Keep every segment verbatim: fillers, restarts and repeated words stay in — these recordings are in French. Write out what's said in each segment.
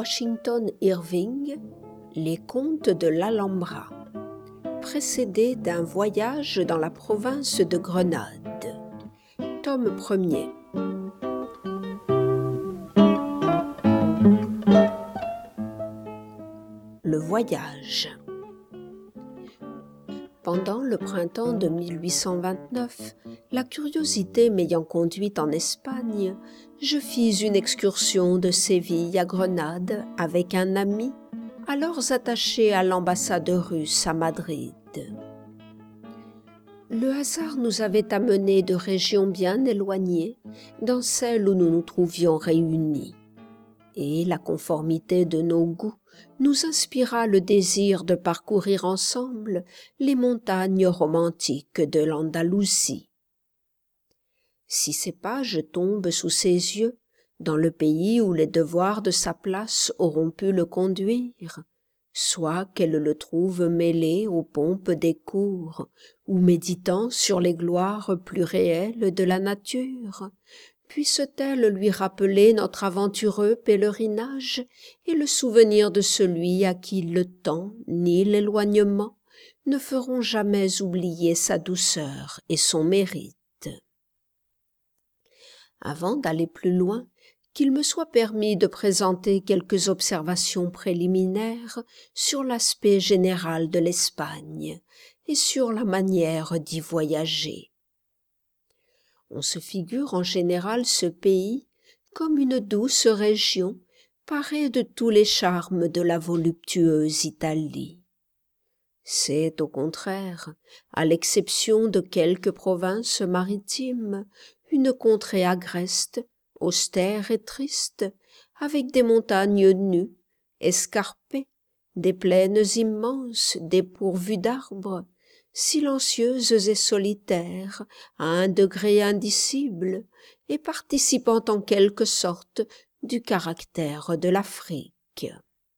Washington Irving, Les Contes de l'Alhambra, précédé d'un voyage dans la province de Grenade. Tome premier. Le voyage. Pendant le printemps de mille huit cent vingt-neuf, la curiosité m'ayant conduite en Espagne, je fis une excursion de Séville à Grenade avec un ami, alors attaché à l'ambassade russe à Madrid. Le hasard nous avait amenés de régions bien éloignées dans celle où nous nous trouvions réunis, et la conformité de nos goûts nous inspira le désir de parcourir ensemble les montagnes romantiques de l'Andalousie. Si ces pages tombent sous ses yeux, dans le pays où les devoirs de sa place auront pu le conduire, soit qu'elle le trouve mêlé aux pompes des cours, ou méditant sur les gloires plus réelles de la nature, puisse-t-elle lui rappeler notre aventureux pèlerinage et le souvenir de celui à qui le temps ni l'éloignement ne feront jamais oublier sa douceur et son mérite. Avant d'aller plus loin, qu'il me soit permis de présenter quelques observations préliminaires sur l'aspect général de l'Espagne et sur la manière d'y voyager. On se figure en général ce pays comme une douce région parée de tous les charmes de la voluptueuse Italie. C'est au contraire, à l'exception de quelques provinces maritimes, une contrée agreste, austère et triste, avec des montagnes nues, escarpées, des plaines immenses dépourvues d'arbres, silencieuses et solitaires, à un degré indicible, et participant en quelque sorte du caractère de l'Afrique.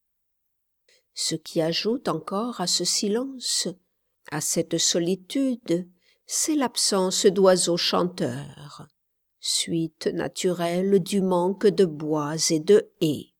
Ce qui ajoute encore à ce silence, à cette solitude, c'est l'absence d'oiseaux chanteurs, suite naturelle du manque de bois et de haies.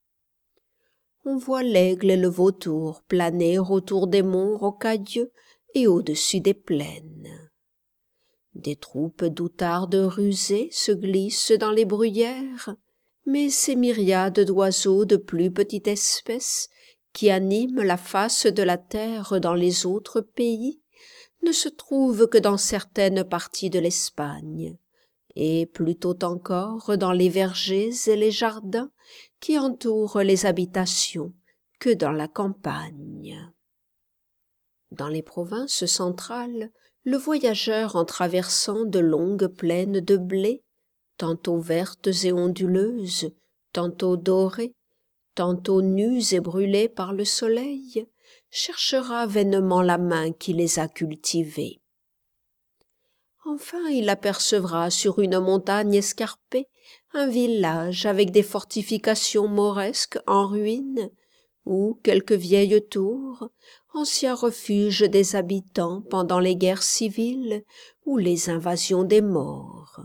On voit l'aigle et le vautour planer autour des monts rocailleux et au-dessus des plaines. Des troupes d'outardes rusées se glissent dans les bruyères, mais ces myriades d'oiseaux de plus petite espèce qui animent la face de la terre dans les autres pays ne se trouvent que dans certaines parties de l'Espagne, et plutôt encore dans les vergers et les jardins qui entourent les habitations que dans la campagne. Dans les provinces centrales, le voyageur en traversant de longues plaines de blé, tantôt vertes et onduleuses, tantôt dorées, tantôt nues et brûlées par le soleil, cherchera vainement la main qui les a cultivées. Enfin, il apercevra sur une montagne escarpée un village avec des fortifications mauresques en ruine, ou quelques vieilles tours, anciens refuges des habitants pendant les guerres civiles ou les invasions des morts.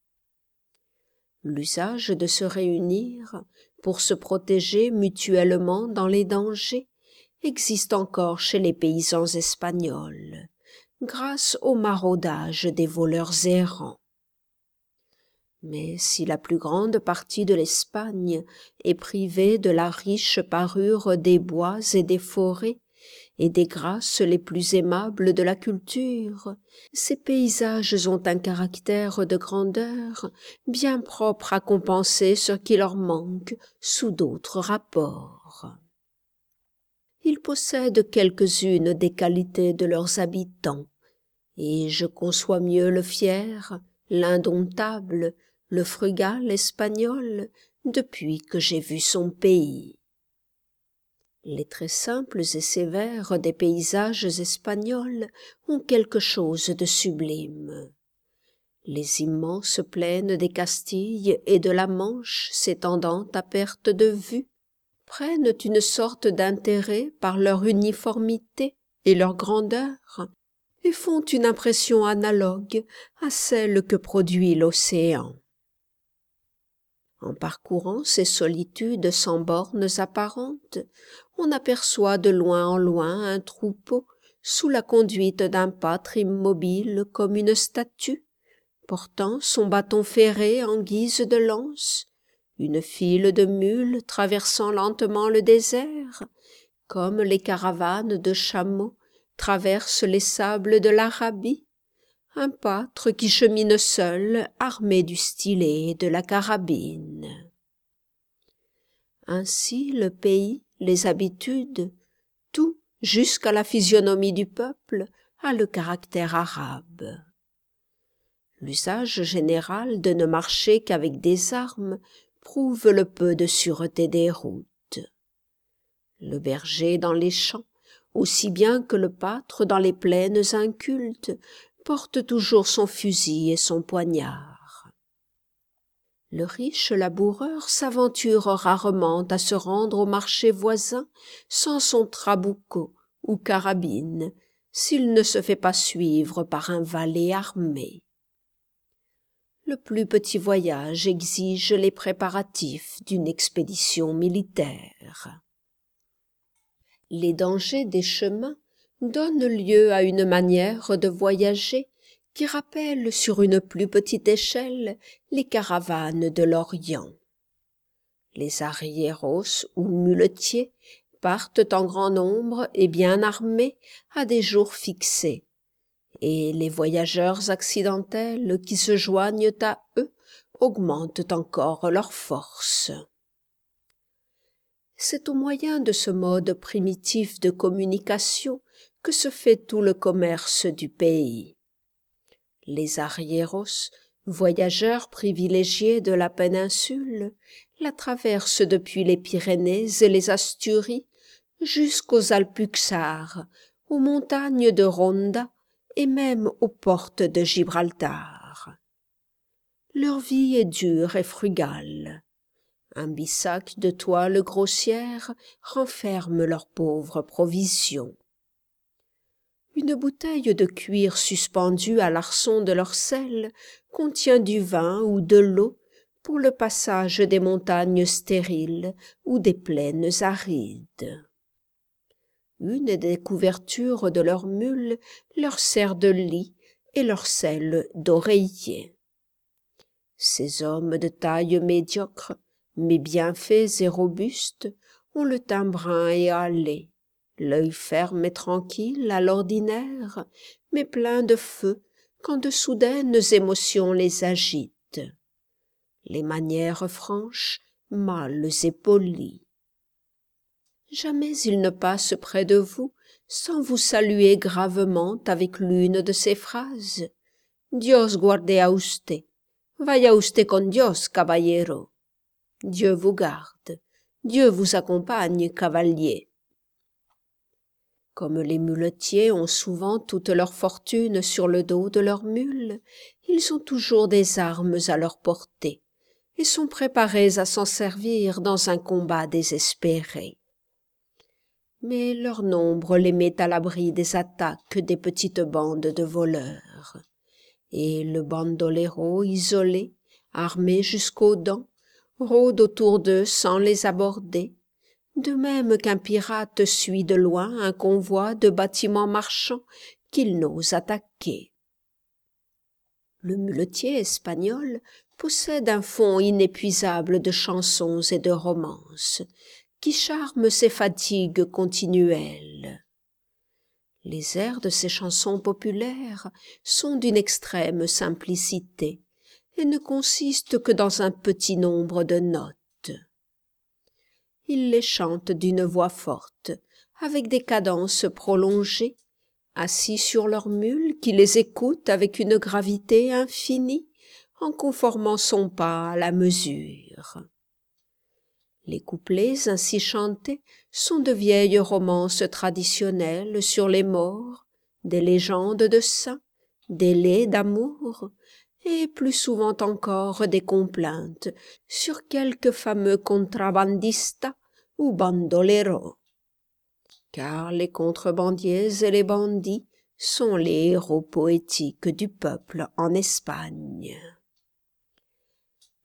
L'usage de se réunir pour se protéger mutuellement dans les dangers existe encore chez les paysans espagnols, grâce au maraudage des voleurs errants. Mais si la plus grande partie de l'Espagne est privée de la riche parure des bois et des forêts, et des grâces les plus aimables de la culture, ces paysages ont un caractère de grandeur bien propre à compenser ce qui leur manque sous d'autres rapports. Ils possèdent quelques-unes des qualités de leurs habitants, et je conçois mieux le fier, l'indomptable, le frugal espagnol depuis que j'ai vu son pays. Les traits simples et sévères des paysages espagnols ont quelque chose de sublime. Les immenses plaines des Castilles et de la Manche s'étendant à perte de vue prennent une sorte d'intérêt par leur uniformité et leur grandeur et font une impression analogue à celle que produit l'océan. En parcourant ces solitudes sans bornes apparentes, on aperçoit de loin en loin un troupeau sous la conduite d'un pâtre immobile comme une statue, portant son bâton ferré en guise de lance, une file de mules traversant lentement le désert, comme les caravanes de chameaux traversent les sables de l'Arabie, un pâtre qui chemine seul, armé du stylet et de la carabine. Ainsi le pays, les habitudes, tout, jusqu'à la physionomie du peuple, a le caractère arabe. L'usage général de ne marcher qu'avec des armes prouve le peu de sûreté des routes. Le berger dans les champs, aussi bien que le pâtre dans les plaines incultes, porte toujours son fusil et son poignard. Le riche laboureur s'aventure rarement à se rendre au marché voisin sans son trabucco ou carabine, s'il ne se fait pas suivre par un valet armé. Le plus petit voyage exige les préparatifs d'une expédition militaire. Les dangers des chemins donnent lieu à une manière de voyager qui rappelle sur une plus petite échelle les caravanes de l'Orient. Les arrieros ou muletiers partent en grand nombre et bien armés à des jours fixés, et les voyageurs accidentels qui se joignent à eux augmentent encore leur force. C'est au moyen de ce mode primitif de communication que se fait tout le commerce du pays. Les arrieros, voyageurs privilégiés de la péninsule, la traversent depuis les Pyrénées et les Asturies jusqu'aux Alpuxarres, aux montagnes de Ronda et même aux portes de Gibraltar. Leur vie est dure et frugale. Un bissac de toile grossière renferme leurs pauvres provisions. Une bouteille de cuir suspendue à l'arçon de leur selle contient du vin ou de l'eau pour le passage des montagnes stériles ou des plaines arides. Une des couvertures de leurs mules leur sert de lit et leur selle d'oreiller. Ces hommes de taille médiocre, mais bien faits et robustes, ont le teint brun et hâlé, l'œil ferme et tranquille à l'ordinaire, mais plein de feu quand de soudaines émotions les agitent. Les manières franches, mâles et polies. Jamais ils ne passent près de vous sans vous saluer gravement avec l'une de ces phrases. Dios guarde a usted. Vaya usted con Dios, caballero. Dieu vous garde. Dieu vous accompagne, cavalier. Comme les muletiers ont souvent toute leur fortune sur le dos de leurs mules, ils ont toujours des armes à leur portée et sont préparés à s'en servir dans un combat désespéré. Mais leur nombre les met à l'abri des attaques des petites bandes de voleurs. Et le bandolero isolé, armé jusqu'aux dents, rôde autour d'eux sans les aborder, de même qu'un pirate suit de loin un convoi de bâtiments marchands qu'il n'ose attaquer. Le muletier espagnol possède un fonds inépuisable de chansons et de romances, qui charment ses fatigues continuelles. Les airs de ces chansons populaires sont d'une extrême simplicité et ne consistent que dans un petit nombre de notes. Ils les chantent d'une voix forte, avec des cadences prolongées, assis sur leurs mules qui les écoutent avec une gravité infinie, en conformant son pas à la mesure. Les couplets ainsi chantés sont de vieilles romances traditionnelles sur les morts, des légendes de saints, des laits d'amour, et plus souvent encore des complaintes sur quelque fameux contrabandista ou bandolero. Car les contrebandiers et les bandits sont les héros poétiques du peuple en Espagne.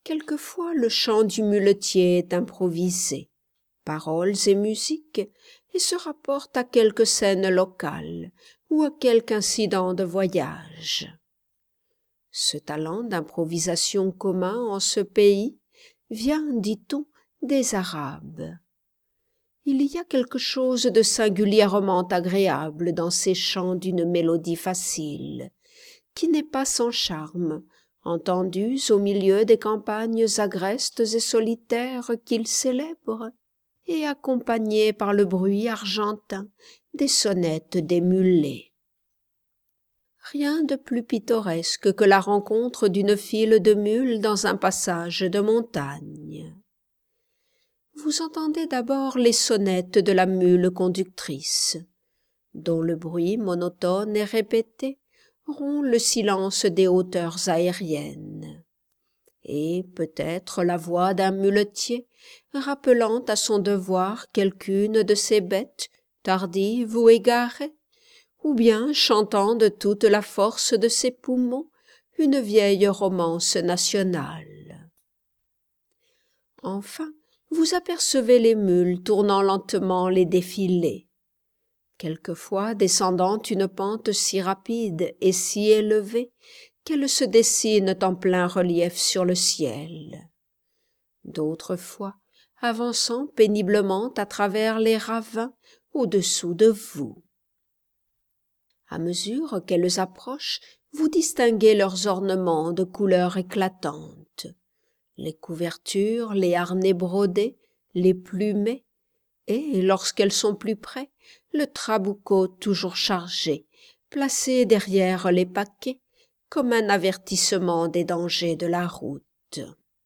Quelquefois le chant du muletier est improvisé, paroles et musique, et se rapporte à quelque scène locale ou à quelque incident de voyage. Ce talent d'improvisation commun en ce pays vient, dit-on, des Arabes. Il y a quelque chose de singulièrement agréable dans ces chants d'une mélodie facile, qui n'est pas sans charme, entendus au milieu des campagnes agrestes et solitaires qu'ils célèbrent, et accompagnés par le bruit argentin des sonnettes des mulets. Rien de plus pittoresque que la rencontre d'une file de mules dans un passage de montagne. Vous entendez d'abord les sonnettes de la mule conductrice, dont le bruit monotone et répété rompt le silence des hauteurs aériennes, et peut-être la voix d'un muletier rappelant à son devoir quelqu'une de ses bêtes, tardive ou égarée, ou bien chantant de toute la force de ses poumons une vieille romance nationale. Enfin, vous apercevez les mules tournant lentement les défilés, quelquefois descendant une pente si rapide et si élevée qu'elles se dessinent en plein relief sur le ciel, d'autres fois avançant péniblement à travers les ravins au-dessous de vous. À mesure qu'elles approchent, vous distinguez leurs ornements de couleurs éclatantes, les couvertures, les harnais brodés, les plumets, et, lorsqu'elles sont plus près, le trabucot toujours chargé, placé derrière les paquets, comme un avertissement des dangers de la route.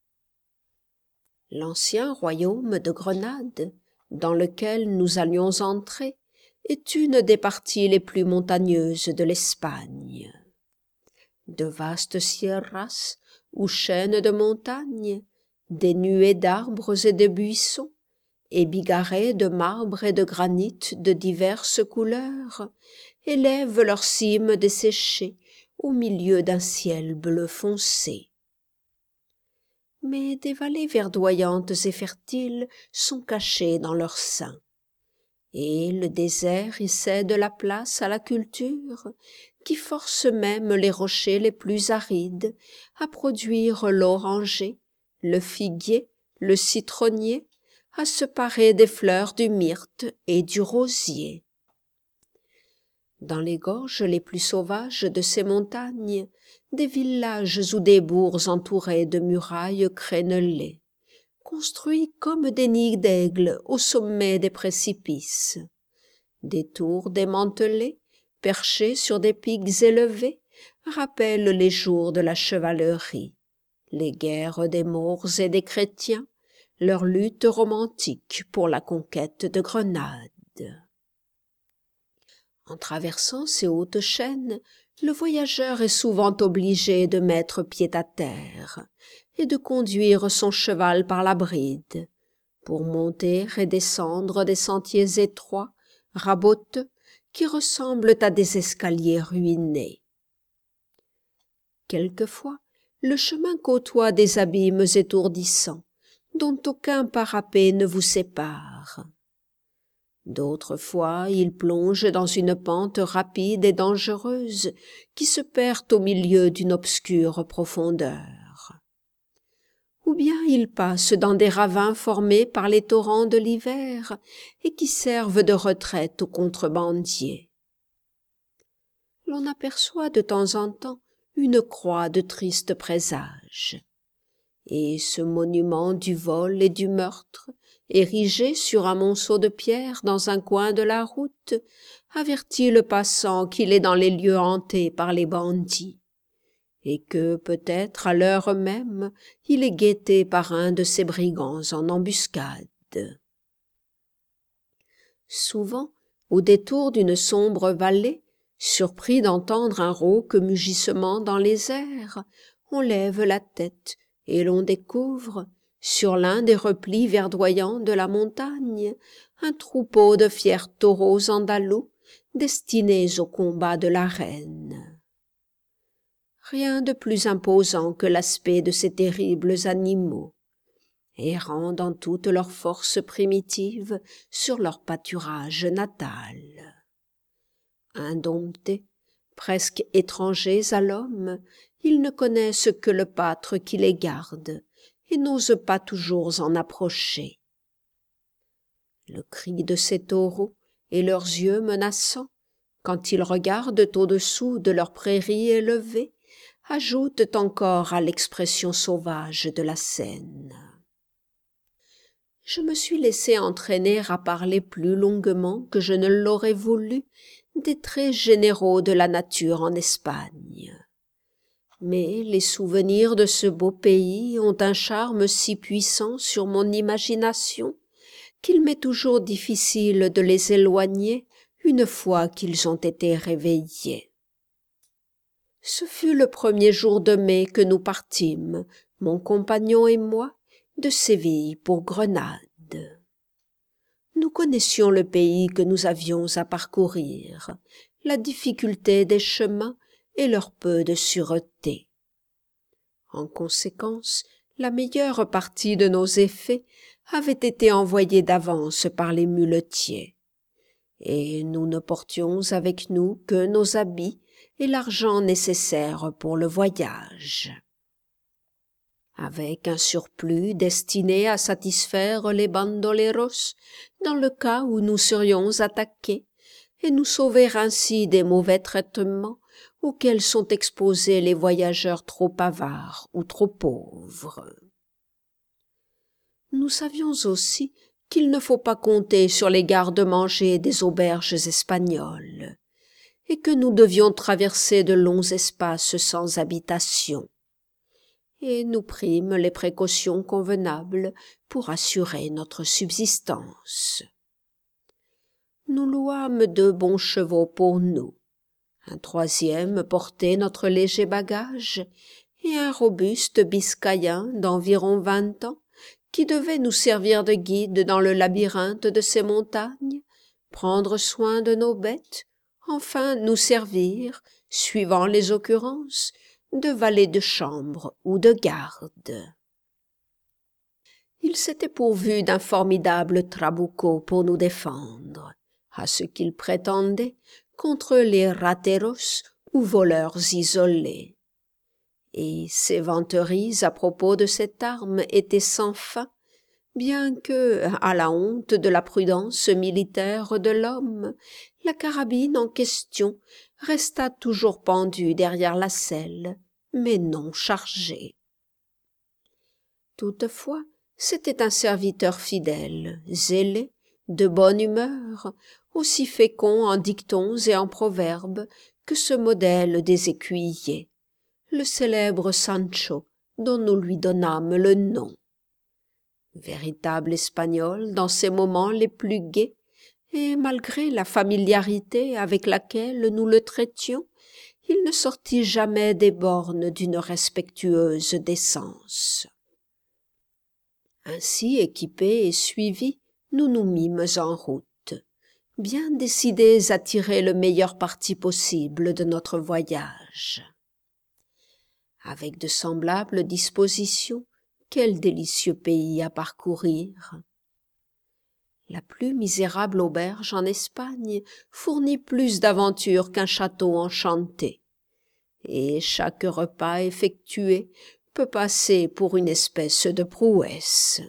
L'ancien royaume de Grenade, dans lequel nous allions entrer, est une des parties les plus montagneuses de l'Espagne. De vastes sierras ou chaînes de montagnes, des nuées d'arbres et de buissons, et bigarrés de marbre et de granit de diverses couleurs, élèvent leurs cimes desséchées au milieu d'un ciel bleu foncé. Mais des vallées verdoyantes et fertiles sont cachées dans leur sein, et le désert y cède la place à la culture, qui force même les rochers les plus arides à produire l'oranger, le figuier, le citronnier, à se parer des fleurs du myrte et du rosier. Dans les gorges les plus sauvages de ces montagnes, des villages ou des bourgs entourés de murailles crénelées, construits comme des nids d'aigles au sommet des précipices. Des tours démantelées, perchées sur des pics élevés, rappellent les jours de la chevalerie, les guerres des Maures et des chrétiens, leur lutte romantique pour la conquête de Grenade. En traversant ces hautes chaînes, le voyageur est souvent obligé de mettre pied à terre et de conduire son cheval par la bride, pour monter et descendre des sentiers étroits, raboteux, qui ressemblent à des escaliers ruinés. Quelquefois, le chemin côtoie des abîmes étourdissants, dont aucun parapet ne vous sépare. D'autres fois, il plonge dans une pente rapide et dangereuse qui se perd au milieu d'une obscure profondeur. Ou bien il passe dans des ravins formés par les torrents de l'hiver et qui servent de retraite aux contrebandiers. L'on aperçoit de temps en temps une croix de triste présage, et ce monument du vol et du meurtre, érigé sur un monceau de pierre dans un coin de la route, avertit le passant qu'il est dans les lieux hantés par les bandits, et que, peut-être, à l'heure même, il est guetté par un de ces brigands en embuscade. Souvent, au détour d'une sombre vallée, surpris d'entendre un rauque mugissement dans les airs, on lève la tête et l'on découvre, sur l'un des replis verdoyants de la montagne, un troupeau de fiers taureaux andalous destinés au combat de l'arène. rien de plus imposant que l'aspect de ces terribles animaux, errant dans toute leur force primitive sur leur pâturage natal. Indomptés, presque étrangers à l'homme, ils ne connaissent que le pâtre qui les garde et n'osent pas toujours en approcher. Le cri de ces taureaux et leurs yeux menaçants, quand ils regardent au-dessous de leurs prairies élevées, ajoutent encore à l'expression sauvage de la scène. Je me suis laissé entraîner à parler plus longuement que je ne l'aurais voulu des traits généraux de la nature en Espagne. Mais les souvenirs de ce beau pays ont un charme si puissant sur mon imagination qu'il m'est toujours difficile de les éloigner une fois qu'ils ont été réveillés. Ce fut le premier jour de mai que nous partîmes, mon compagnon et moi, de Séville pour Grenade. Nous connaissions le pays que nous avions à parcourir, la difficulté des chemins et leur peu de sûreté. En conséquence, la meilleure partie de nos effets avait été envoyée d'avance par les muletiers, et nous ne portions avec nous que nos habits et l'argent nécessaire pour le voyage. Avec un surplus destiné à satisfaire les bandoleros dans le cas où nous serions attaqués et nous sauver ainsi des mauvais traitements auxquels sont exposés les voyageurs trop avares ou trop pauvres. Nous savions aussi qu'il ne faut pas compter sur les garde-manger des auberges espagnoles et que nous devions traverser de longs espaces sans habitation. Et nous prîmes les précautions convenables pour assurer notre subsistance. Nous louâmes deux bons chevaux pour nous. Un troisième portait notre léger bagage, et un robuste biscayen d'environ vingt ans, qui devait nous servir de guide dans le labyrinthe de ces montagnes, prendre soin de nos bêtes, enfin nous servir, suivant les occurrences, de valet de chambre ou de garde. Il s'était pourvu d'un formidable trabuco pour nous défendre, à ce qu'il prétendait, contre les rateros ou voleurs isolés. Et ses vanteries à propos de cette arme étaient sans fin, bien que, à la honte de la prudence militaire de l'homme, la carabine en question resta toujours pendue derrière la selle, mais non chargée. Toutefois, c'était un serviteur fidèle, zélé, de bonne humeur, aussi fécond en dictons et en proverbes que ce modèle des écuyers, le célèbre Sancho, dont nous lui donnâmes le nom. Véritable Espagnol dans ses moments les plus gais, et malgré la familiarité avec laquelle nous le traitions, il ne sortit jamais des bornes d'une respectueuse décence. Ainsi équipés et suivis, nous nous mîmes en route, bien décidés à tirer le meilleur parti possible de notre voyage. Avec de semblables dispositions, quel délicieux pays à parcourir! La plus misérable auberge en Espagne fournit plus d'aventures qu'un château enchanté, et chaque repas effectué peut passer pour une espèce de prouesse.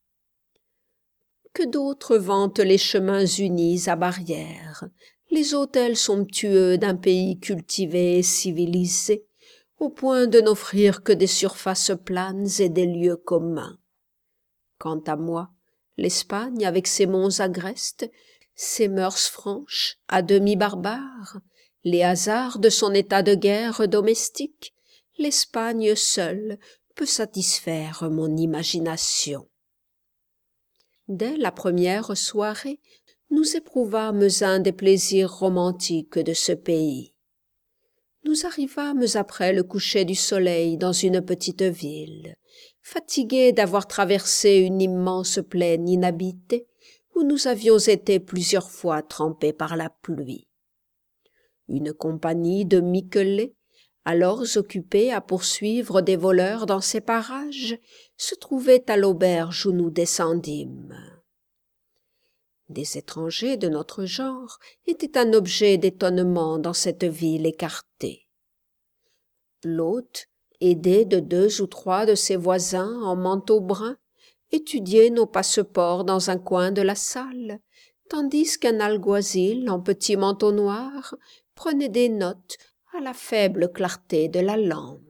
Que d'autres vantent les chemins unis à barrières, les hôtels somptueux d'un pays cultivé et civilisé, au point de n'offrir que des surfaces planes et des lieux communs. Quant à moi, l'Espagne, avec ses monts agrestes, ses mœurs franches, à demi barbares, les hasards de son état de guerre domestique, l'Espagne seule peut satisfaire mon imagination. Dès la première soirée, nous éprouvâmes un des plaisirs romantiques de ce pays. Nous arrivâmes après le coucher du soleil dans une petite ville, fatigués d'avoir traversé une immense plaine inhabitée où nous avions été plusieurs fois trempés par la pluie. Une compagnie de miquelets, alors occupé à poursuivre des voleurs dans ces parages, se trouvait à l'auberge où nous descendîmes. Des étrangers de notre genre étaient un objet d'étonnement dans cette ville écartée. L'hôte, aidé de deux ou trois de ses voisins en manteau brun, étudiait nos passeports dans un coin de la salle, tandis qu'un alguazil en petit manteau noir prenait des notes à la faible clarté de la lampe.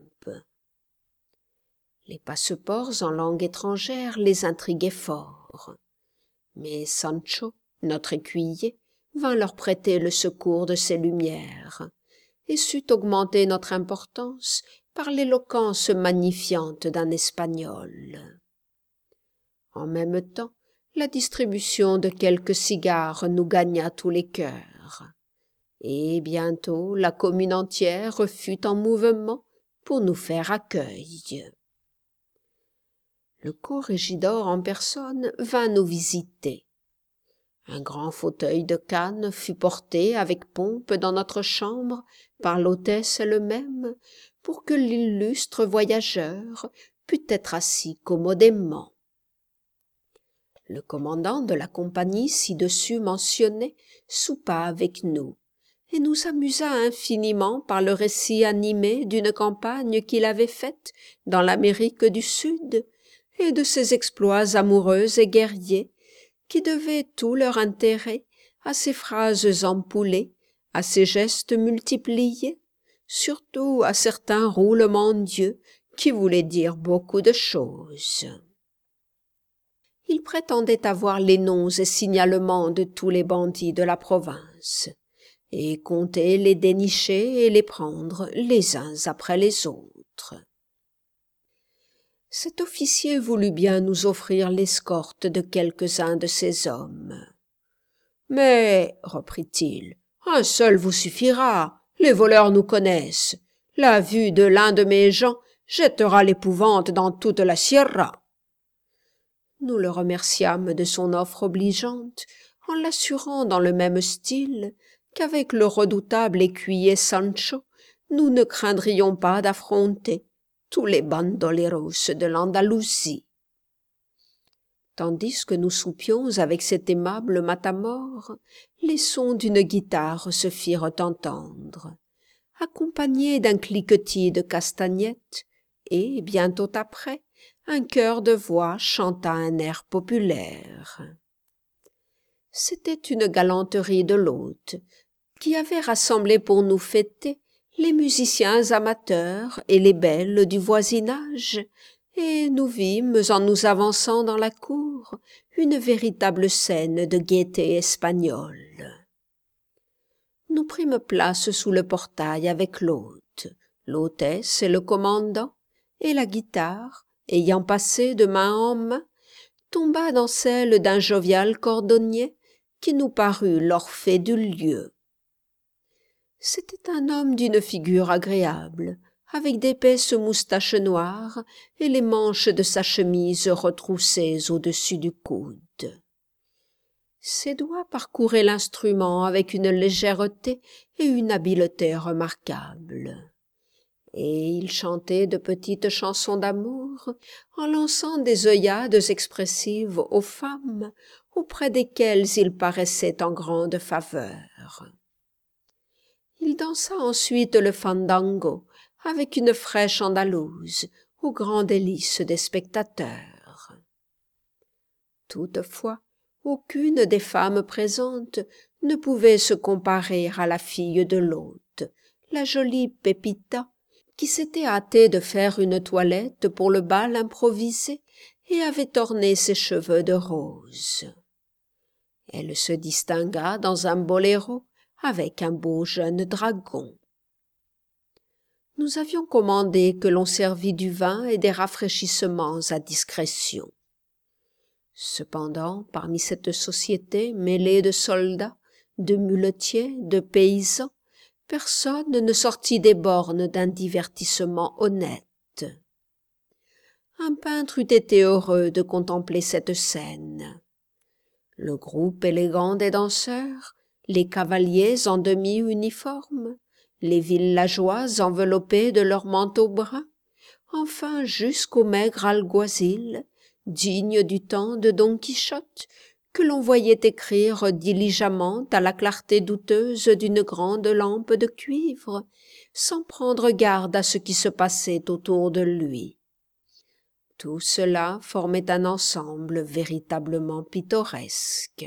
Les passeports en langue étrangère les intriguaient fort. Mais Sancho, notre écuyer, vint leur prêter le secours de ses lumières, et sut augmenter notre importance par l'éloquence magnifiante d'un Espagnol. En même temps, la distribution de quelques cigares nous gagna tous les cœurs, et bientôt la commune entière fut en mouvement pour nous faire accueil. Le corrégidor en personne vint nous visiter. Un grand fauteuil de canne fut porté avec pompe dans notre chambre par l'hôtesse elle-même pour que l'illustre voyageur pût être assis commodément. Le commandant de la compagnie ci-dessus mentionnée soupa avec nous et nous amusa infiniment par le récit animé d'une campagne qu'il avait faite dans l'Amérique du Sud et de ses exploits amoureux et guerriers qui devaient tout leur intérêt à ses phrases empoulées, à ses gestes multipliés, surtout à certains roulements d'yeux qui voulaient dire beaucoup de choses. Il prétendait avoir les noms et signalements de tous les bandits de la province, et comptait les dénicher et les prendre les uns après les autres. Cet officier voulut bien nous offrir l'escorte de quelques-uns de ces hommes. « Mais, reprit-il, un seul vous suffira, les voleurs nous connaissent. La vue de l'un de mes gens jettera l'épouvante dans toute la sierra. » Nous le remerciâmes de son offre obligeante, en l'assurant dans le même style qu'avec le redoutable écuyer Sancho, nous ne craindrions pas d'affronter tous les bandoleros de l'Andalousie. Tandis que nous soupions avec cet aimable matamor, les sons d'une guitare se firent entendre, accompagnés d'un cliquetis de castagnettes, et, bientôt après, un chœur de voix chanta un air populaire. C'était une galanterie de l'hôte, qui avait rassemblé pour nous fêter les musiciens amateurs et les belles du voisinage, et nous vîmes, en nous avançant dans la cour, une véritable scène de gaieté espagnole. Nous prîmes place sous le portail avec l'hôte, l'hôtesse et le commandant, et la guitare, ayant passé de main en main, tomba dans celle d'un jovial cordonnier qui nous parut l'Orphée du lieu. C'était un homme d'une figure agréable, avec d'épaisses moustaches noires et les manches de sa chemise retroussées au-dessus du coude. Ses doigts parcouraient l'instrument avec une légèreté et une habileté remarquables. Et il chantait de petites chansons d'amour en lançant des œillades expressives aux femmes auprès desquelles il paraissait en grande faveur. Il dansa ensuite le fandango avec une fraîche andalouse au grand délice des spectateurs. Toutefois, aucune des femmes présentes ne pouvait se comparer à la fille de l'hôte, la jolie Pepita, qui s'était hâtée de faire une toilette pour le bal improvisé et avait orné ses cheveux de rose. Elle se distingua dans un boléro avec un beau jeune dragon. Nous avions commandé que l'on servît du vin et des rafraîchissements à discrétion. Cependant, parmi cette société mêlée de soldats, de muletiers, de paysans, personne ne sortit des bornes d'un divertissement honnête. Un peintre eût été heureux de contempler cette scène. Le groupe élégant des danseurs, les cavaliers en demi-uniforme, les villageois enveloppés de leurs manteaux bruns, enfin jusqu'au maigre alguazil, digne du temps de Don Quichotte, que l'on voyait écrire diligemment à la clarté douteuse d'une grande lampe de cuivre, sans prendre garde à ce qui se passait autour de lui. Tout cela formait un ensemble véritablement pittoresque.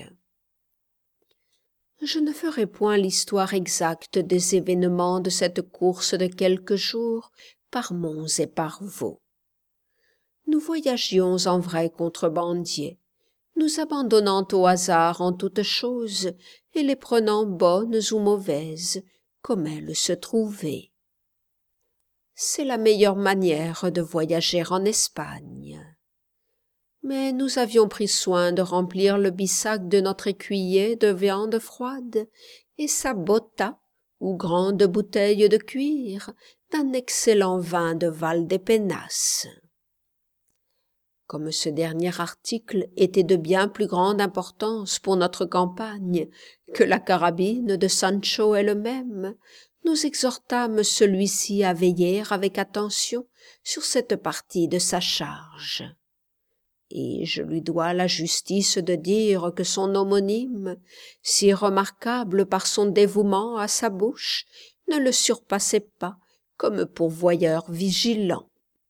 Je ne ferai point l'histoire exacte des événements de cette course de quelques jours par monts et par vaux. Nous voyagions en vrais contrebandiers, nous abandonnant au hasard en toutes choses et les prenant bonnes ou mauvaises, comme elles se trouvaient. C'est la meilleure manière de voyager en Espagne. Mais nous avions pris soin de remplir le bissac de notre écuyer de viande froide et sa botta, ou grande bouteille de cuir, d'un excellent vin de Valdepenas. Comme ce dernier article était de bien plus grande importance pour notre campagne que la carabine de Sancho elle-même, nous exhortâmes celui-ci à veiller avec attention sur cette partie de sa charge. Et je lui dois la justice de dire que son homonyme, si remarquable par son dévouement à sa bouche, ne le surpassait pas comme pourvoyeur vigilant.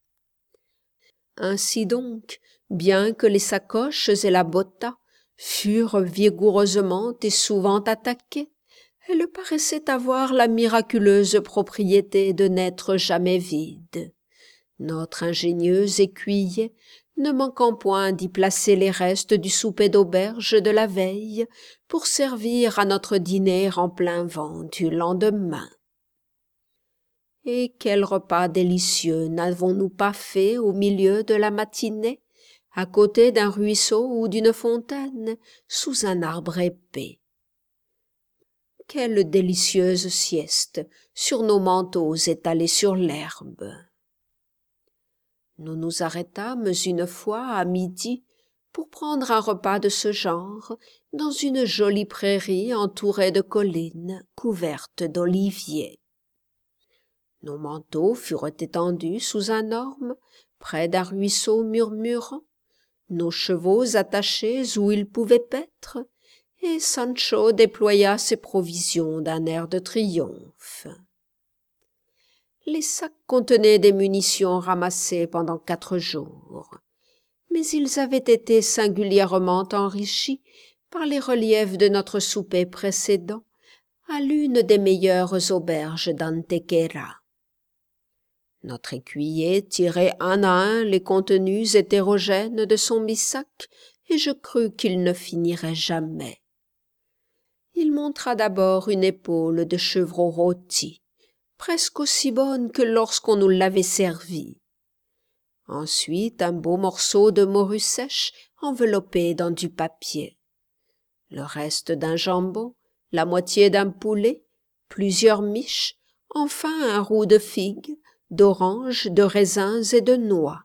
Ainsi donc, bien que les sacoches et la botta furent vigoureusement et souvent attaquées, elles paraissaient avoir la miraculeuse propriété de n'être jamais vides. Notre ingénieux écuyer, ne manquant point d'y placer les restes du souper d'auberge de la veille pour servir à notre dîner en plein vent du lendemain. Et quel repas délicieux n'avons-nous pas fait au milieu de la matinée, à côté d'un ruisseau ou d'une fontaine, sous un arbre épais. Quelle délicieuse sieste sur nos manteaux étalés sur l'herbe. Nous nous arrêtâmes une fois à midi pour prendre un repas de ce genre dans une jolie prairie entourée de collines couvertes d'oliviers. Nos manteaux furent étendus sous un orme, près d'un ruisseau murmurant, nos chevaux attachés où ils pouvaient paître, et Sancho déploya ses provisions d'un air de triomphe. Les sacs contenaient des munitions ramassées pendant quatre jours, mais ils avaient été singulièrement enrichis par les reliefs de notre souper précédent à l'une des meilleures auberges d'Antequera. Notre écuyer tirait un à un les contenus hétérogènes de son bissac, et je crus qu'il ne finirait jamais. Il montra d'abord une épaule de chevreau rôti, presque aussi bonne que lorsqu'on nous l'avait servie. Ensuite, un beau morceau de morue sèche enveloppé dans du papier. Le reste d'un jambon, la moitié d'un poulet, plusieurs miches, enfin un roux de figues, d'oranges, de raisins et de noix.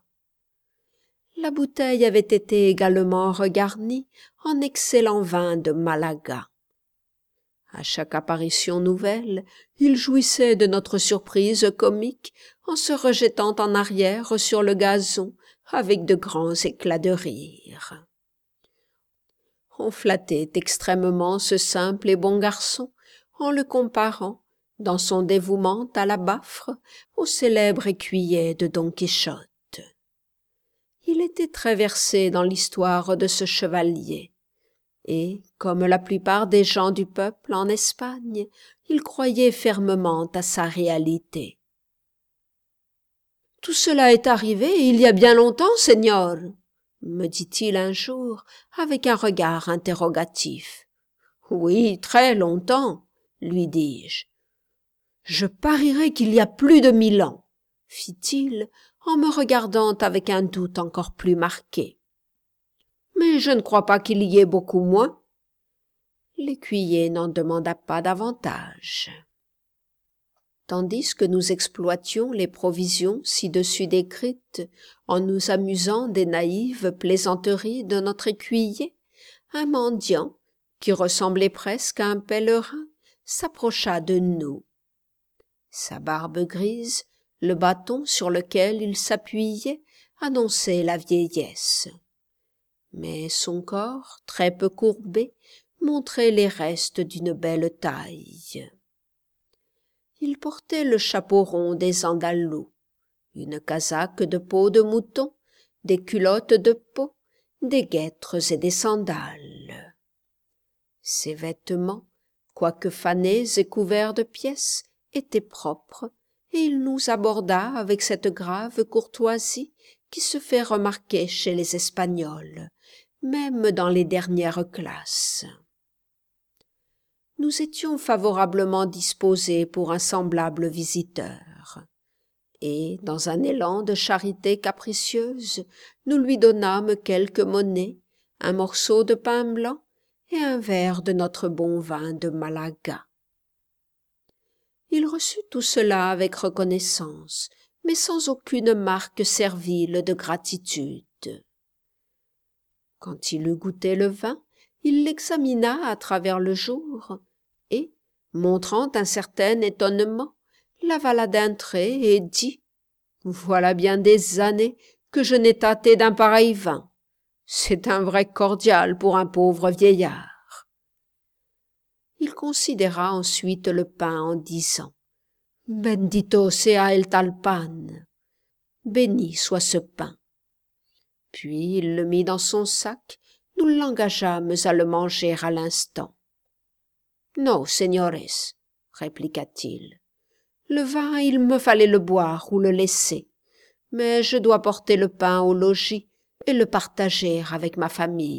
La bouteille avait été également regarnie en excellent vin de Malaga. À chaque apparition nouvelle, il jouissait de notre surprise comique en se rejetant en arrière sur le gazon avec de grands éclats de rire. On flattait extrêmement ce simple et bon garçon en le comparant, dans son dévouement à la Baffre, au célèbre écuyer de Don Quichotte. Il était très versé dans l'histoire de ce chevalier, et, comme la plupart des gens du peuple en Espagne, il croyait fermement à sa réalité. « Tout cela est arrivé il y a bien longtemps, Seigneur ?» me dit-il un jour avec un regard interrogatif. « Oui, très longtemps, » lui dis-je. « Je parierais qu'il y a plus de mille ans, » fit-il en me regardant avec un doute encore plus marqué. « Mais je ne crois pas qu'il y ait beaucoup moins. » L'écuyer n'en demanda pas davantage. Tandis que nous exploitions les provisions ci-dessus décrites, en nous amusant des naïves plaisanteries de notre écuyer, un mendiant, qui ressemblait presque à un pèlerin, s'approcha de nous. Sa barbe grise, le bâton sur lequel il s'appuyait, annonçaient la vieillesse. Mais son corps, très peu courbé, montrait les restes d'une belle taille. Il portait le chapeau rond des Andalous, une casaque de peau de mouton, des culottes de peau, des guêtres et des sandales. Ses vêtements, quoique fanés et couverts de pièces, étaient propres, et il nous aborda avec cette grave courtoisie qui se fait remarquer chez les Espagnols, même dans les dernières classes. Nous étions favorablement disposés pour un semblable visiteur, et, dans un élan de charité capricieuse, nous lui donnâmes quelques monnaies, un morceau de pain blanc et un verre de notre bon vin de Malaga. Il reçut tout cela avec reconnaissance, mais sans aucune marque servile de gratitude. Quand il eut goûté le vin, il l'examina à travers le jour, et, montrant un certain étonnement, l'avala d'un trait et dit « Voilà bien des années que je n'ai tâté d'un pareil vin. C'est un vrai cordial pour un pauvre vieillard. » Il considéra ensuite le pain en disant « Bendito sea el tal pan » »« Béni soit ce pain. » Puis il le mit dans son sac, nous l'engageâmes à le manger à l'instant. « Non, señores, » répliqua-t-il, « le vin, il me fallait le boire ou le laisser, mais je dois porter le pain au logis et le partager avec ma famille. »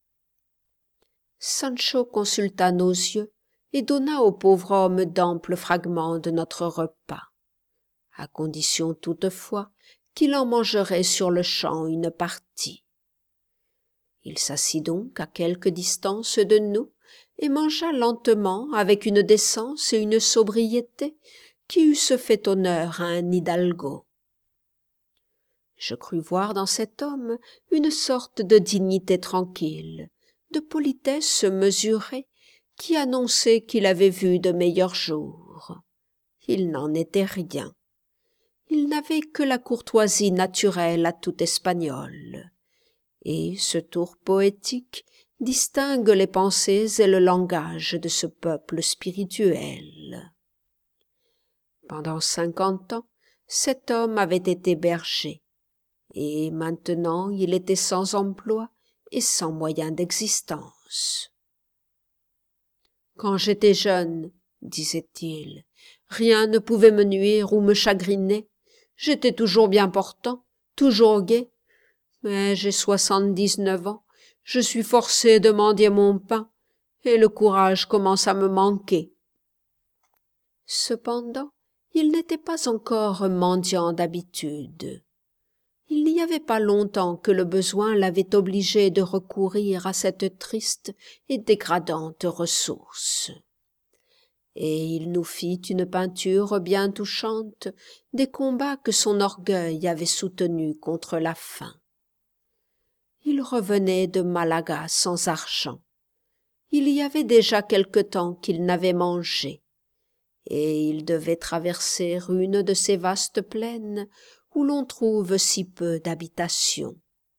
Sancho consulta nos yeux et donna au pauvre homme d'amples fragments de notre repas, à condition toutefois qu'il en mangerait sur-le-champ une partie. Il s'assit donc à quelque distance de nous et mangea lentement avec une décence et une sobriété qui eussent fait honneur à un hidalgo. Je crus voir dans cet homme une sorte de dignité tranquille, de politesse mesurée, qui annonçait qu'il avait vu de meilleurs jours. Il n'en était rien. Il n'avait que la courtoisie naturelle à tout Espagnol, et ce tour poétique distingue les pensées et le langage de ce peuple spirituel. Pendant cinquante ans, cet homme avait été berger, et maintenant il était sans emploi et sans moyen d'existence. Quand j'étais jeune, disait-il, rien ne pouvait me nuire ou me chagriner. J'étais toujours bien portant, toujours gai. Mais j'ai soixante-dix-neuf ans, je suis forcé de mendier mon pain, et le courage commence à me manquer. Cependant, il n'était pas encore mendiant d'habitude. Il n'y avait pas longtemps que le besoin l'avait obligé de recourir à cette triste et dégradante ressource. Et il nous fit une peinture bien touchante des combats que son orgueil avait soutenus contre la faim. Il revenait de Malaga sans argent. Il y avait déjà quelque temps qu'il n'avait mangé, et il devait traverser une de ces vastes plaines où l'on trouve si peu d'habitations.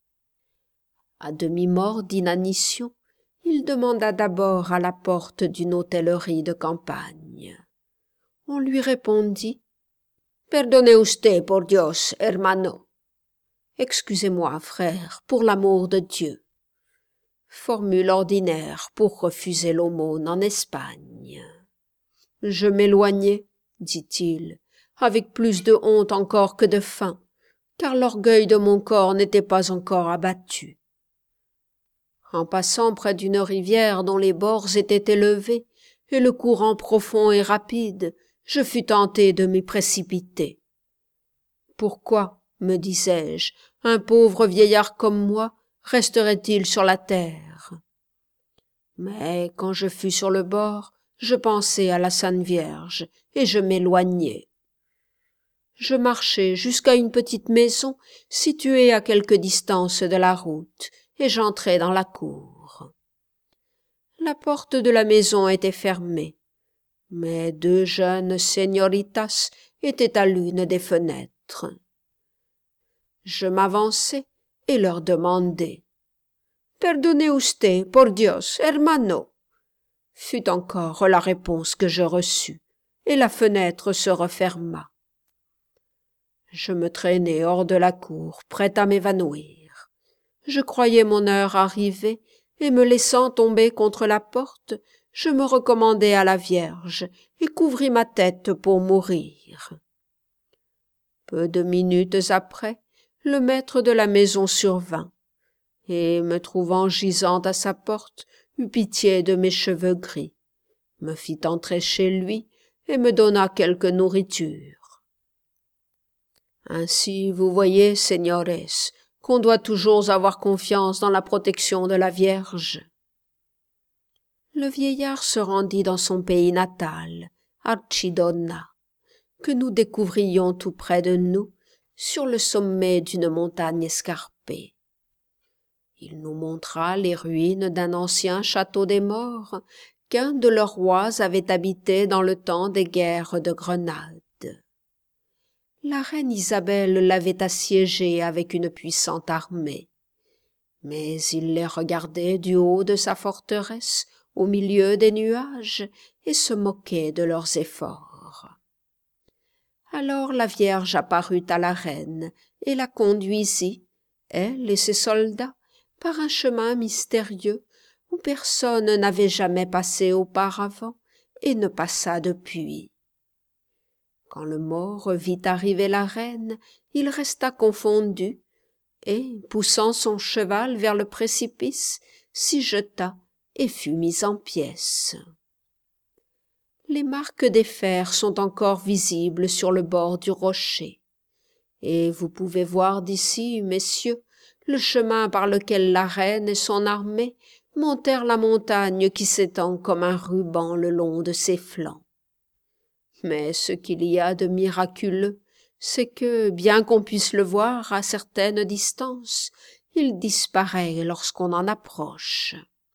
À demi-mort d'inanition, il demanda d'abord à la porte d'une hôtellerie de campagne. On lui répondit « Perdone usted, por Dios, hermano. » « Excusez-moi, frère, pour l'amour de Dieu. » Formule ordinaire pour refuser l'aumône en Espagne. Je m'éloignai, dit-il, avec plus de honte encore que de faim, car l'orgueil de mon corps n'était pas encore abattu. En passant près d'une rivière dont les bords étaient élevés et le courant profond et rapide, je fus tenté de m'y précipiter. Pourquoi, me disais-je, un pauvre vieillard comme moi resterait-il sur la terre? Mais quand je fus sur le bord, je pensai à la Sainte Vierge et je m'éloignai. Je marchai jusqu'à une petite maison située à quelque distance de la route et j'entrai dans la cour. La porte de la maison était fermée, mais deux jeunes señoritas étaient à l'une des fenêtres. Je m'avançai et leur demandai « Perdone usted, por Dios, hermano » fut encore la réponse que je reçus, et la fenêtre se referma. Je me traînai hors de la cour, prêt à m'évanouir. Je croyais mon heure arrivée, et me laissant tomber contre la porte, je me recommandai à la Vierge et couvris ma tête pour mourir. Peu de minutes après, le maître de la maison survint, et, me trouvant gisante à sa porte, eut pitié de mes cheveux gris, me fit entrer chez lui et me donna quelque nourriture. Ainsi, vous voyez, señores, qu'on doit toujours avoir confiance dans la protection de la Vierge. Le vieillard se rendit dans son pays natal, Archidona, que nous découvrions tout près de nous, sur le sommet d'une montagne escarpée. Il nous montra les ruines d'un ancien château des morts qu'un de leurs rois avait habité dans le temps des guerres de Grenade. La reine Isabelle l'avait assiégé avec une puissante armée, mais il les regardait du haut de sa forteresse, au milieu des nuages, et se moquait de leurs efforts. Alors la Vierge apparut à la reine et la conduisit, elle et ses soldats, par un chemin mystérieux où personne n'avait jamais passé auparavant et ne passa depuis. Quand le mort vit arriver la reine, il resta confondu et, poussant son cheval vers le précipice, s'y jeta et fut mis en pièces. Les marques des fers sont encore visibles sur le bord du rocher, et vous pouvez voir d'ici, messieurs, le chemin par lequel la reine et son armée montèrent la montagne qui s'étend comme un ruban le long de ses flancs. Mais ce qu'il y a de miraculeux, c'est que, bien qu'on puisse le voir à certaine distance, il disparaît lorsqu'on en approche.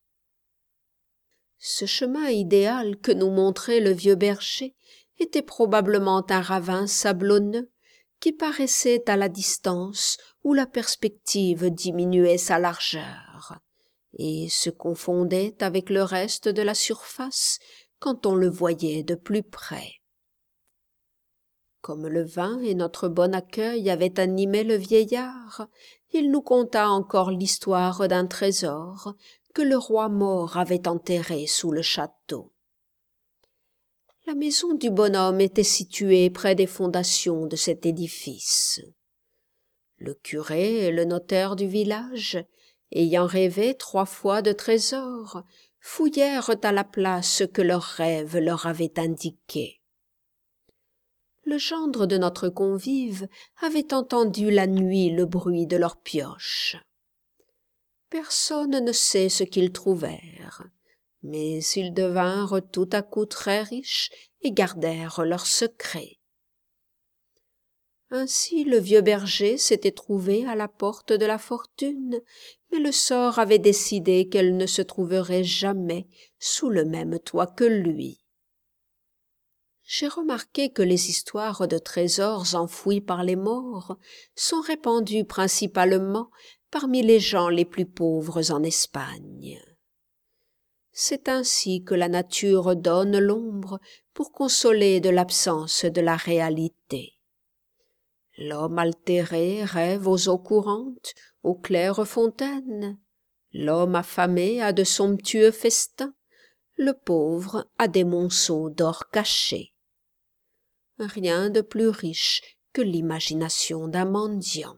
Ce chemin idéal que nous montrait le vieux berger était probablement un ravin sablonneux qui paraissait à la distance où la perspective diminuait sa largeur et se confondait avec le reste de la surface quand on le voyait de plus près. Comme le vin et notre bon accueil avaient animé le vieillard, il nous conta encore l'histoire d'un trésor que le roi mort avait enterré sous le château. La maison du bonhomme était située près des fondations de cet édifice. Le curé et le notaire du village, ayant rêvé trois fois de trésors, fouillèrent à la place que leur rêve leur avait indiquée. Le gendre de notre convive avait entendu la nuit le bruit de leurs pioches. Personne ne sait ce qu'ils trouvèrent, mais ils devinrent tout à coup très riches et gardèrent leur secret. Ainsi le vieux berger s'était trouvé à la porte de la fortune, mais le sort avait décidé qu'elle ne se trouverait jamais sous le même toit que lui. J'ai remarqué que les histoires de trésors enfouis par les morts sont répandues principalement parmi les gens les plus pauvres en Espagne. C'est ainsi que la nature donne l'ombre pour consoler de l'absence de la réalité. L'homme altéré rêve aux eaux courantes, aux claires fontaines. L'homme affamé a de somptueux festins. Le pauvre a des monceaux d'or cachés. Rien de plus riche que l'imagination d'un mendiant.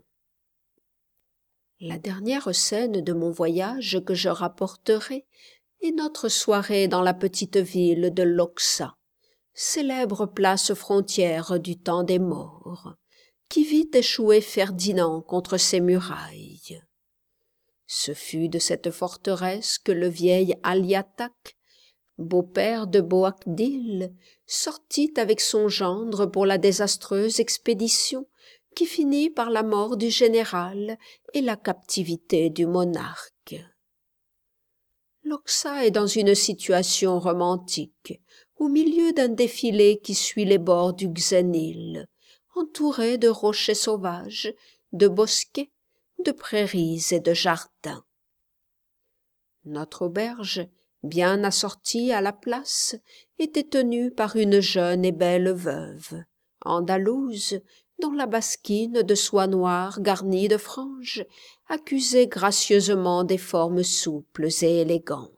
La dernière scène de mon voyage que je rapporterai est notre soirée dans la petite ville de Loxa, célèbre place frontière du temps des morts, qui vit échouer Ferdinand contre ses murailles. Ce fut de cette forteresse que le vieil Aliatak, beau-père de Boabdil, sortit avec son gendre pour la désastreuse expédition qui finit par la mort du général et la captivité du monarque. Loxa est dans une situation romantique, au milieu d'un défilé qui suit les bords du Xenil, entouré de rochers sauvages, de bosquets, de prairies et de jardins. Notre auberge, bien assortie à la place, était tenue par une jeune et belle veuve, andalouse, dont la basquine de soie noire garnie de franges accusait gracieusement des formes souples et élégantes.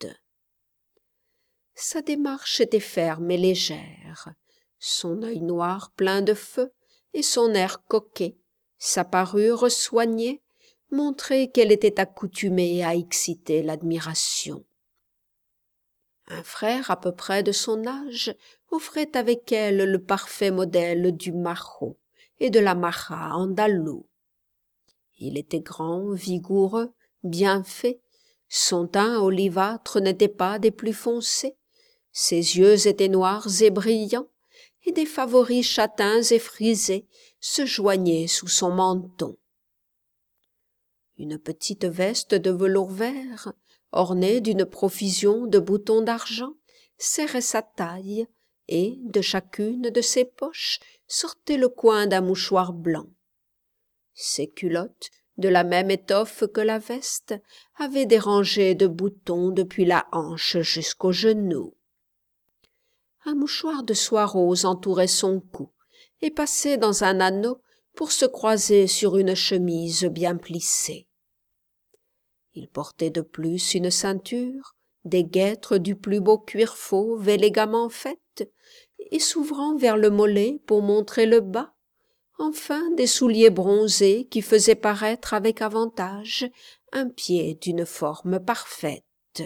Sa démarche était ferme et légère, son œil noir plein de feu et son air coquet, sa parure soignée, montraient qu'elle était accoutumée à exciter l'admiration. Un frère à peu près de son âge offrait avec elle le parfait modèle du majo et de la maja andalou. Il était grand, vigoureux, bien fait, son teint olivâtre n'était pas des plus foncés, ses yeux étaient noirs et brillants, et des favoris châtains et frisés se joignaient sous son menton. Une petite veste de velours vert, ornée d'une profusion de boutons d'argent, serrait sa taille, et, de chacune de ses poches, sortait le coin d'un mouchoir blanc. Ses culottes, de la même étoffe que la veste, avaient des rangées de boutons depuis la hanche jusqu'au genou. Un mouchoir de soie rose entourait son cou et passait dans un anneau pour se croiser sur une chemise bien plissée. Il portait de plus une ceinture, des guêtres du plus beau cuir fauve élégamment faites et s'ouvrant vers le mollet pour montrer le bas, enfin des souliers bronzés qui faisaient paraître avec avantage un pied d'une forme parfaite.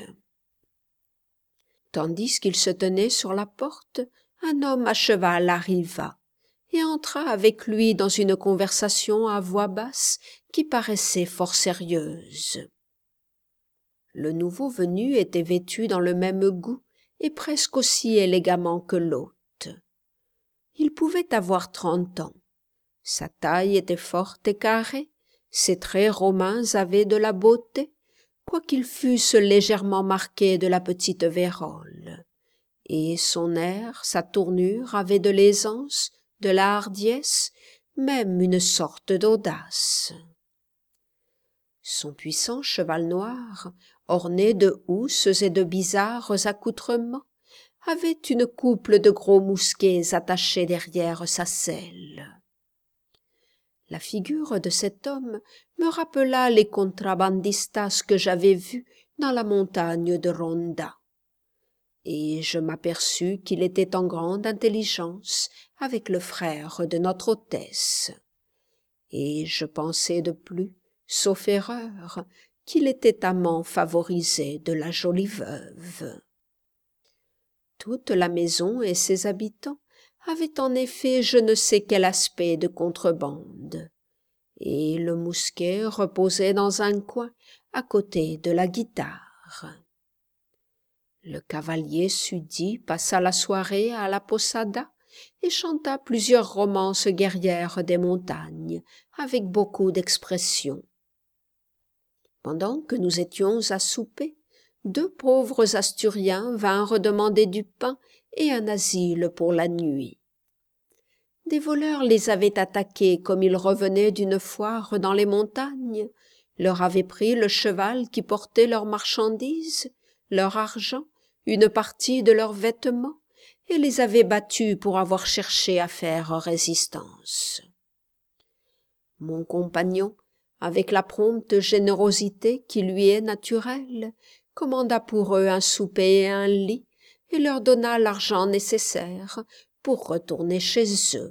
Tandis qu'il se tenait sur la porte, un homme à cheval arriva et entra avec lui dans une conversation à voix basse qui paraissait fort sérieuse. Le nouveau venu était vêtu dans le même goût et presque aussi élégamment que l'hôte. Il pouvait avoir trente ans. Sa taille était forte et carrée, ses traits romains avaient de la beauté, quoiqu'ils fussent légèrement marqués de la petite vérole, et son air, sa tournure avaient de l'aisance, de la hardiesse, même une sorte d'audace. Son puissant cheval noir, orné de housses et de bizarres accoutrements, avait une couple de gros mousquets attachés derrière sa selle. La figure de cet homme me rappela les contrabandistas que j'avais vus dans la montagne de Ronda, et je m'aperçus qu'il était en grande intelligence avec le frère de notre hôtesse, et je pensai de plus, sauf erreur, qu'il était amant favorisé de la jolie veuve. Toute la maison et ses habitants avaient en effet je ne sais quel aspect de contrebande, et le mousquet reposait dans un coin à côté de la guitare. Le cavalier susdit passa la soirée à la posada et chanta plusieurs romances guerrières des montagnes avec beaucoup d'expression. Pendant que nous étions à souper, deux pauvres Asturiens vinrent demander du pain et un asile pour la nuit. Des voleurs les avaient attaqués comme ils revenaient d'une foire dans les montagnes, leur avaient pris le cheval qui portait leurs marchandises, leur argent, une partie de leurs vêtements, et les avaient battus pour avoir cherché à faire résistance. Mon compagnon, avec la prompte générosité qui lui est naturelle, commanda pour eux un souper et un lit, et leur donna l'argent nécessaire pour retourner chez eux.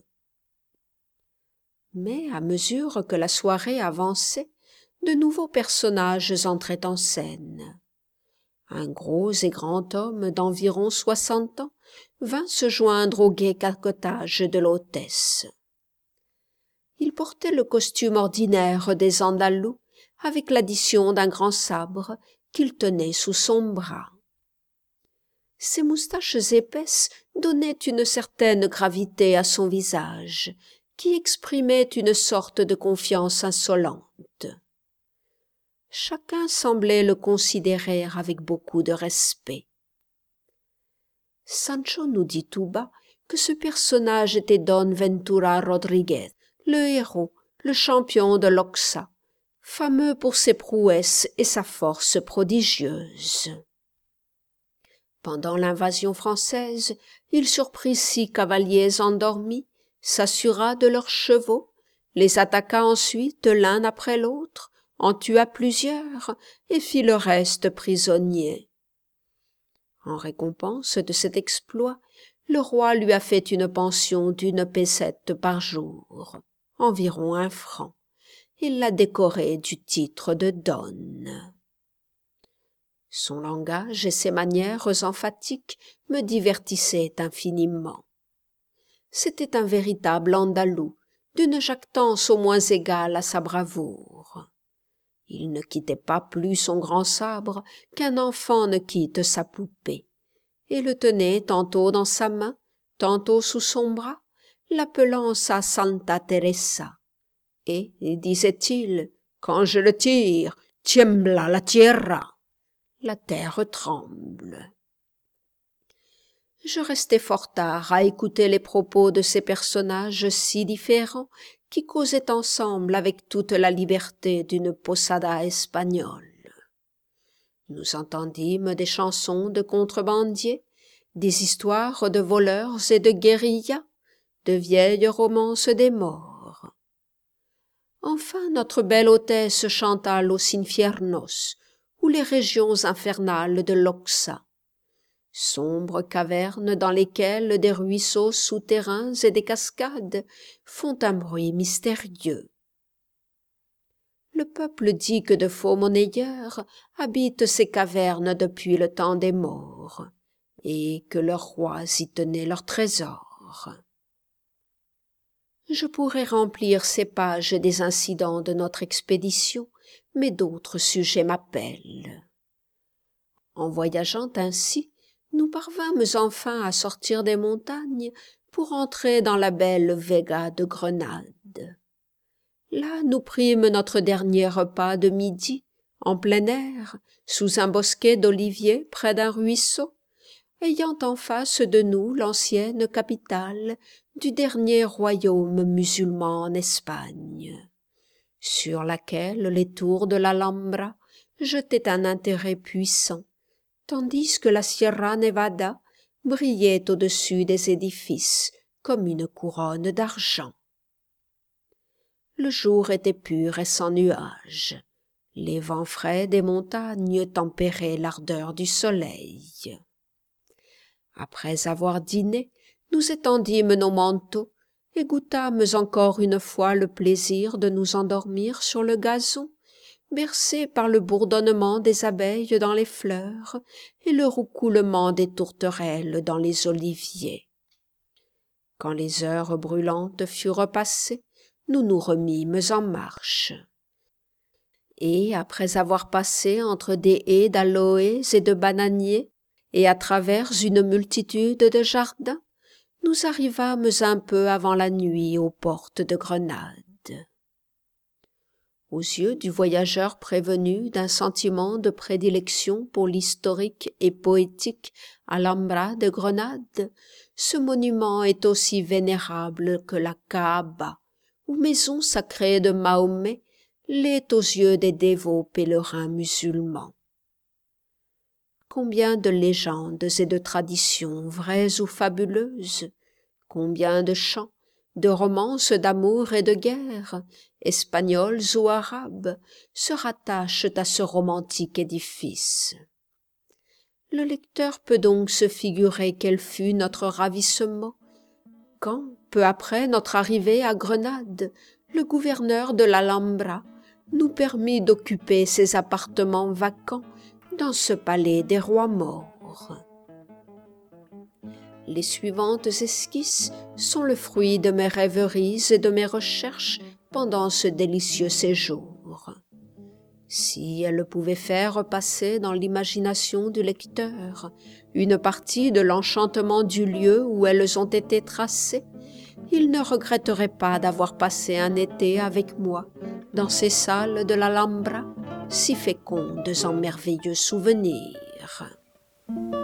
Mais à mesure que la soirée avançait, de nouveaux personnages entraient en scène. Un gros et grand homme d'environ soixante ans vint se joindre au gai cacotage de l'hôtesse. Il portait le costume ordinaire des Andalous, avec l'addition d'un grand sabre qu'il tenait sous son bras. Ses moustaches épaisses donnaient une certaine gravité à son visage, qui exprimait une sorte de confiance insolente. Chacun semblait le considérer avec beaucoup de respect. Sancho nous dit tout bas que ce personnage était Don Ventura Rodriguez, le héros, le champion de l'Oxa, fameux pour ses prouesses et sa force prodigieuse. Pendant l'invasion française, il surprit six cavaliers endormis, s'assura de leurs chevaux, les attaqua ensuite l'un après l'autre, en tua plusieurs et fit le reste prisonnier. En récompense de cet exploit, le roi lui a fait une pension d'une pesette par jour, environ un franc. Il l'a décoré du titre de Don. Son langage et ses manières emphatiques me divertissaient infiniment. C'était un véritable Andalou, d'une jactance au moins égale à sa bravoure. Il ne quittait pas plus son grand sabre qu'un enfant ne quitte sa poupée, et le tenait tantôt dans sa main, tantôt sous son bras, l'appelant sa Santa Teresa. Et, disait-il, quand je le tire, tiembla la tierra. La terre tremble. Je restai fort tard à écouter les propos de ces personnages si différents qui causaient ensemble avec toute la liberté d'une posada espagnole. Nous entendîmes des chansons de contrebandiers, des histoires de voleurs et de guérillas, de vieilles romances des morts. Enfin notre belle hôtesse chanta Los Infiernos, ou les régions infernales de l'Oxa, sombres cavernes dans lesquelles des ruisseaux souterrains et des cascades font un bruit mystérieux. Le peuple dit que de faux monnayeurs habitent ces cavernes depuis le temps des morts, et que leurs rois y tenaient leurs trésors. Je pourrais remplir ces pages des incidents de notre expédition, mais d'autres sujets m'appellent. En voyageant ainsi, nous parvînmes enfin à sortir des montagnes pour entrer dans la belle Vega de Grenade. Là, nous prîmes notre dernier repas de midi, en plein air, sous un bosquet d'oliviers près d'un ruisseau, ayant en face de nous l'ancienne capitale du dernier royaume musulman en Espagne, sur laquelle les tours de l'Alhambra jetaient un intérêt puissant, tandis que la Sierra Nevada brillait au-dessus des édifices comme une couronne d'argent. Le jour était pur et sans nuages. Les vents frais des montagnes tempéraient l'ardeur du soleil. Après avoir dîné, nous étendîmes nos manteaux et goûtâmes encore une fois le plaisir de nous endormir sur le gazon, bercés par le bourdonnement des abeilles dans les fleurs et le roucoulement des tourterelles dans les oliviers. Quand les heures brûlantes furent passées, nous nous remîmes en marche. Et, après avoir passé entre des haies d'aloès et de bananiers, et à travers une multitude de jardins, nous arrivâmes un peu avant la nuit aux portes de Grenade. Aux yeux du voyageur prévenu d'un sentiment de prédilection pour l'historique et poétique Alhambra de Grenade, ce monument est aussi vénérable que la Kaaba, ou maison sacrée de Mahomet, l'est aux yeux des dévots pèlerins musulmans. Combien de légendes et de traditions vraies ou fabuleuses, combien de chants, de romances d'amour et de guerre, espagnols ou arabes, se rattachent à ce romantique édifice. Le lecteur peut donc se figurer quel fut notre ravissement, quand, peu après notre arrivée à Grenade, le gouverneur de l'Alhambra nous permit d'occuper ses appartements vacants dans ce palais des rois morts. Les suivantes esquisses sont le fruit de mes rêveries et de mes recherches pendant ce délicieux séjour. Si elles pouvaient faire passer dans l'imagination du lecteur une partie de l'enchantement du lieu où elles ont été tracées, il ne regretterait pas d'avoir passé un été avec moi dans ces salles de l'Alhambra, si fécondes en merveilleux souvenirs.